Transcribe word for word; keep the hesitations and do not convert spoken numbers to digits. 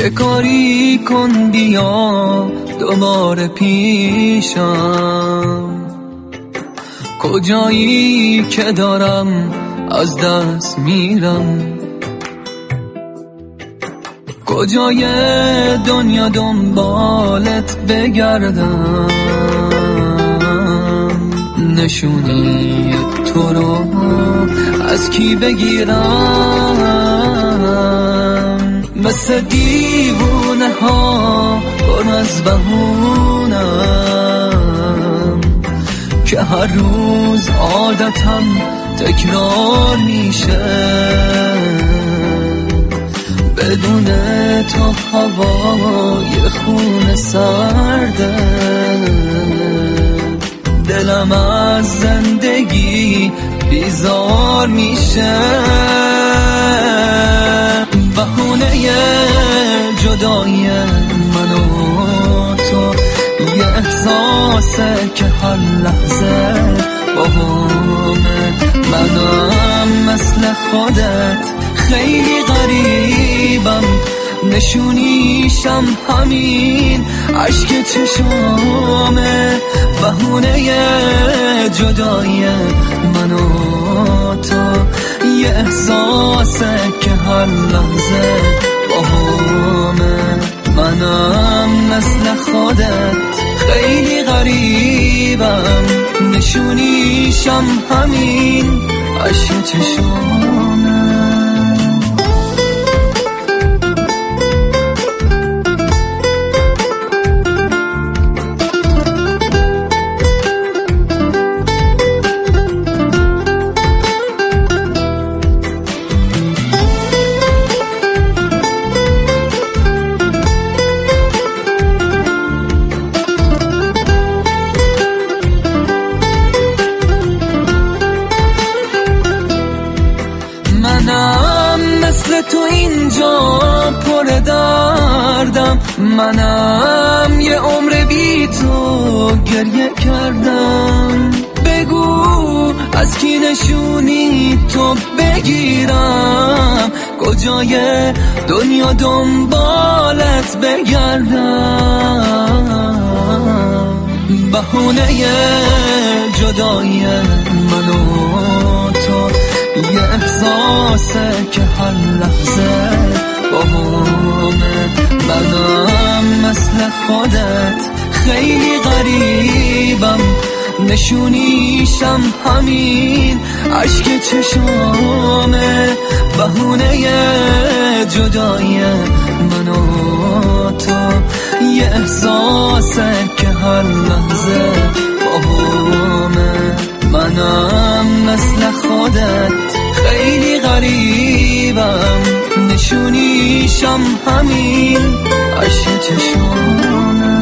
یه کاری کن بیا دوباره پیشم، کجایی که دارم از دست میرم، کجای دنیا دنبالت بگردم، نشونی تو رو از کی بگیرم، مثل دیوونه ها پر از بهونم که هر روز عادتم تکرار میشه، بدون تو هوای خون سرده، دلم از زندگی بیزار میشه، بهونه جدای من و تو یه احساسه که هر لحظه با همه، منم مثل خودت خیلی غریبم، نشونیشم همین عشق چشمه، بهونه جدای من و تو یه احساسه که هر لحظه با همه، منم مثل خودت خیلی غریبم، نشونیشم همین عشق چشمه. منم مثل تو اینجا پر دردم، منم یه عمر بی تو گریه کردم، بگو از کی نشونی تو بگیرم، کجای دنیا دنبالت بگردم، بهونه جدای من و تو یه احساسه که هر لحظه با همه، منم مثل خودت خیلی غریبم، نشونیشم همین عشق چشمه، بهونه جدای من و تو یه احساسه که هر لحظه با همه، منم مثل خودت خیلی غریبم، نشونیشم همین عشق چشمه.